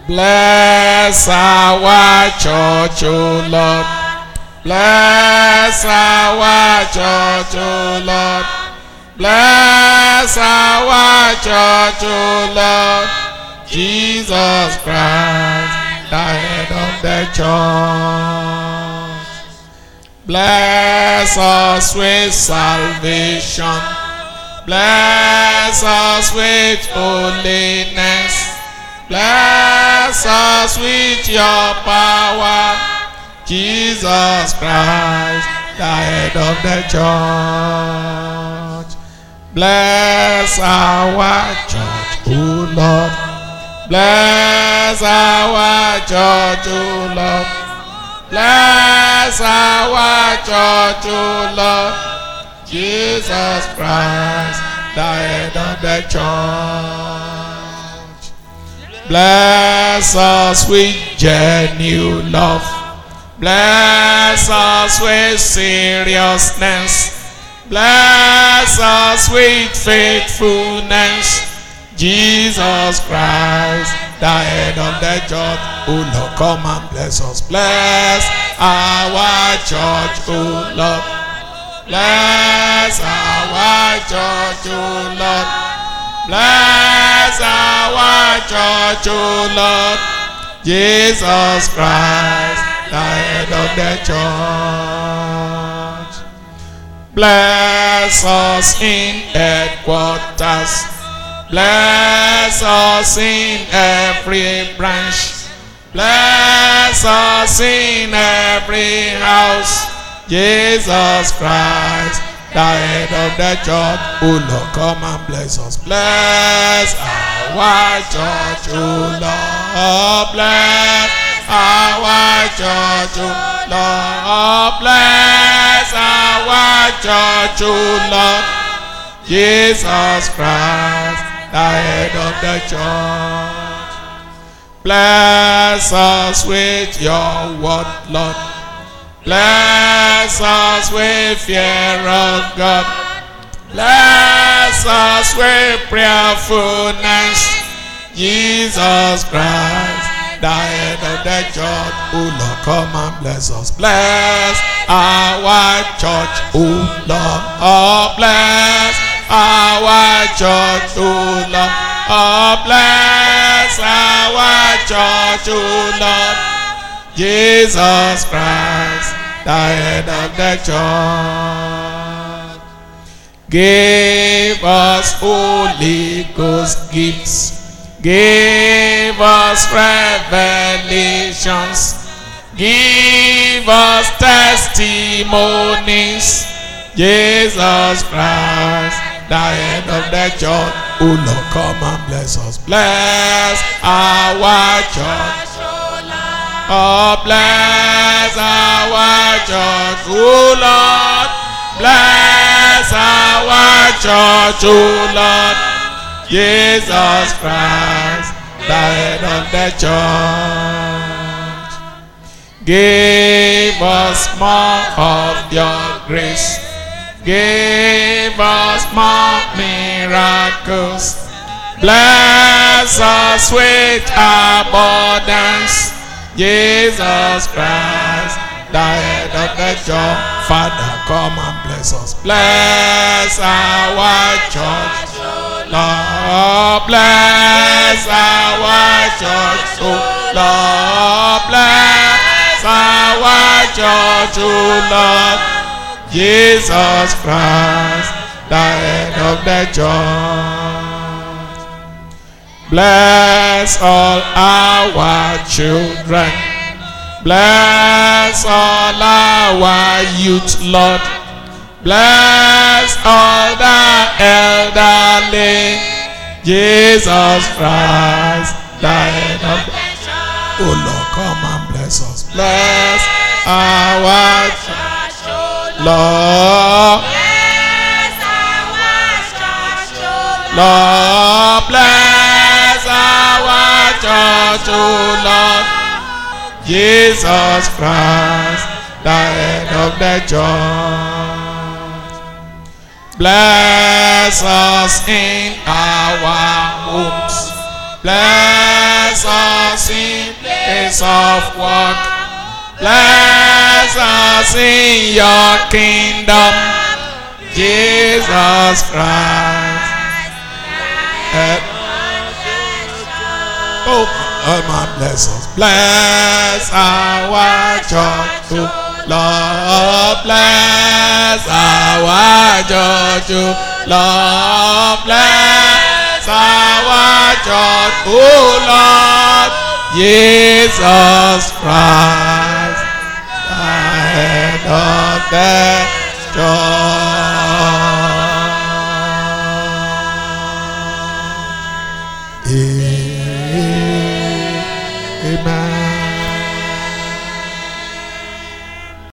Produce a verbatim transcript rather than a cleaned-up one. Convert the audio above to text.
Bless our church, O Lord. Bless our church, O Lord. Bless our church, O Lord. Jesus Christ, the head of the church. Bless us with salvation. Bless us with holiness. Bless us with your power. Jesus Christ, the head of the church. Bless our church, O Lord. Bless our church, O Lord. Bless our church, O Lord. Jesus Christ, the head of the church. Bless us with genuine love. Bless us with seriousness. Bless us with faithfulness. Jesus Christ, the head of the church. Oh Lord, come and bless us. Bless our church, oh Lord. Bless our church, oh Lord. Bless our church, oh Lord. Jesus Christ, the head of the church. Bless us in headquarters. Bless us in every branch. Bless us in every house. Jesus Christ, the head of the church. Oh Lord, come and bless us. Bless our church, oh Lord. Bless our church, oh Lord. Bless our church, oh Lord. Jesus Christ, the head of the church. Bless us with your word, Lord. Bless us with fear of God. Bless us with prayerfulness. Jesus Christ, the head of the church. Oh Lord, come and bless us. Bless our church, oh Lord. Oh, bless our church, oh Lord. Oh, bless our church, oh Lord. Jesus Christ, the head of the church. Give us Holy Ghost gifts. Give us revelations. Give us testimonies. Jesus Christ, the head of the church. Oh Lord, come and bless us. Bless our church. Oh, bless our church, oh Lord. Bless our church, oh Lord. Jesus Christ, the head of the church. Give us more of your grace. Give us more miracles. Bless us with abundance. Jesus Christ, the head of the church. Father, come and bless us. Bless our church, Lord. Bless our church, oh Lord. Bless our church, oh Lord. Jesus Christ, the head of the church. Bless all our children. Bless all our youth, Lord. Bless all the elderly. Jesus Christ, the head of the church. Oh Lord, come and bless us. Bless our church, Lord. Bless our church, Lord. Bless our church, oh Lord. Jesus Christ, the head of the church. Bless us in our homes. Bless us us in place of work. Bless us in your kingdom, Jesus Christ. Oh, oh my bless us. Bless our church, oh Lord. Bless our church, oh Lord. Bless our church, oh Lord. Jesus Christ, the head of the church.